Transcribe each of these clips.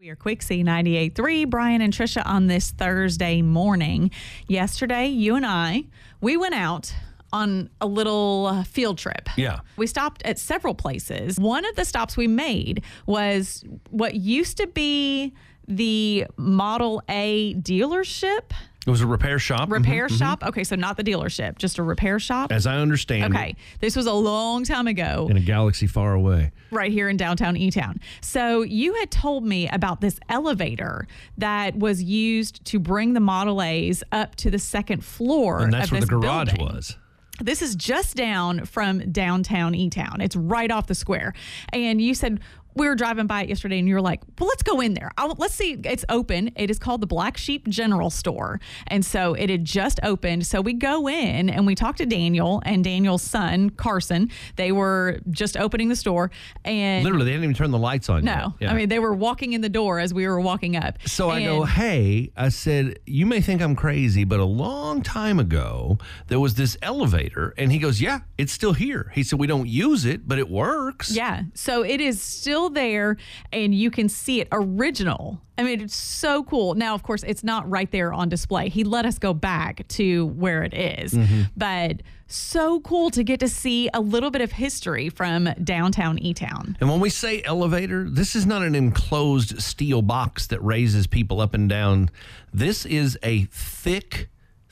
We are Quick C98.3, Brian and Trisha on this Thursday morning. Yesterday, you and I, we went out on a little field trip. Yeah. We stopped at several places. One of the stops we made was what used to be the Model A dealership. It was a repair shop. Repair shop? Okay, so not the dealership, just a repair shop? As I understand Okay, this was a long time ago. in a galaxy far away. Right here in downtown E-Town. So you had told me about this elevator that was used to bring the Model A's up to the second floor And that's of where this the garage building. was. This is just down from downtown E-Town. It's right off the square. And you said, we were driving by it yesterday and you were like, well, let's go in there. Let's see. It's open. It is called the Black Sheep General Store. And so it had just opened. So we go in and we talk to Daniel and Daniel's son, Carson. They were just opening the store. And Literally, they didn't even turn the lights on yet. no, Yeah. I mean, they were walking in the door as we were walking up. So I go, And- hey, I said, you may think I'm crazy, but a long time ago, there was this elevator. And he goes, yeah, it's still here. He said, we don't use it, but it works. Yeah. So it is still there and you can see it original. I mean, it's so cool. Now, of course, it's not right there on display. He let us go back to where it is, but so cool to get to see a little bit of history from downtown E-Town. And when we say elevator, this is not an enclosed steel box that raises people up and down. This is a thick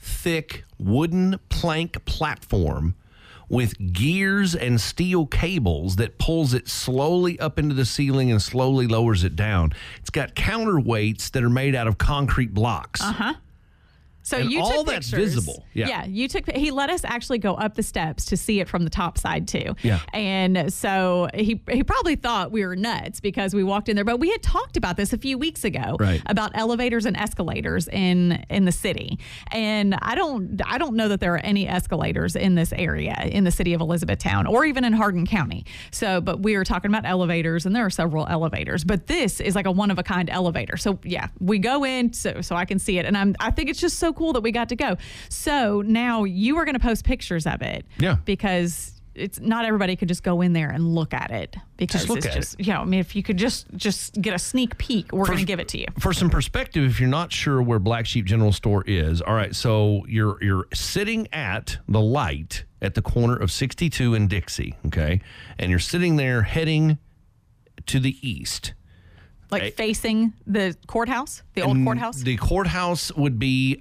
wooden plank platform with gears and steel cables that pulls it slowly up into the ceiling and slowly lowers it down. It's got counterweights that are made out of concrete blocks. So And you all took that's pictures. visible. Yeah. You took. He let us actually go up the steps to see it from the top side too. Yeah. And so he probably thought we were nuts because we walked in there, but we had talked about this a few weeks ago Right. about elevators and escalators in the city. And I don't know that there are any escalators in this area in the city of Elizabethtown or even in Hardin County. So, but we were talking about elevators, and there are several elevators, but this is like a one of a kind elevator. So yeah, we go in so I can see it, and I think it's just so cool that we got to go. So now you are going to post pictures of it. Yeah. Because it's not everybody could just go in there and look at it because Just look it's at just, I mean, if you could just get a sneak peek, we're going to give it to you. For some perspective, if you're not sure where Black Sheep General Store is, all right, so you're sitting at the light at the corner of 62 and Dixie, okay? And you're sitting there heading to the east. Like facing the courthouse, the old courthouse. The courthouse would be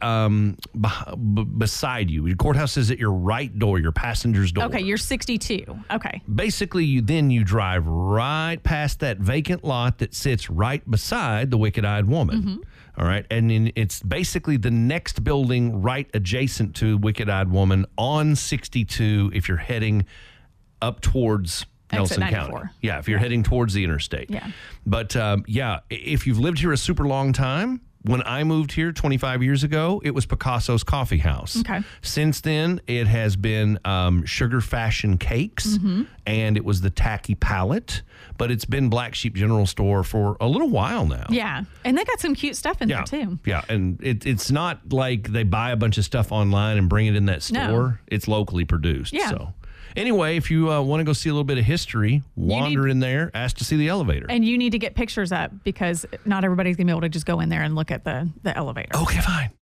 beside you. Your courthouse is at your right door, your passenger's door. Okay, you're 62. Okay. Basically, you drive right past that vacant lot that sits right beside the Wicked-Eyed Woman. All right, and then it's basically the next building right adjacent to Wicked-Eyed Woman on 62 if you're heading up towards Exit Nelson 94. County. Yeah, if you're heading towards the interstate. Yeah. But if you've lived here a super long time, when I moved here 25 years ago, it was Picasso's Coffee House. Okay. Since then, it has been Sugar Fashion Cakes, and it was the Tacky Palette, but it's been Black Sheep General Store for a little while now. Yeah. And they got some cute stuff in there too. Yeah, and it's not like they buy a bunch of stuff online and bring it in that store. No. It's locally produced. Yeah. So anyway, if you want to go see a little bit of history, wander in there, ask to see the elevator. And you need to get pictures up because not everybody's going to be able to just go in there and look at the elevator. Okay, fine.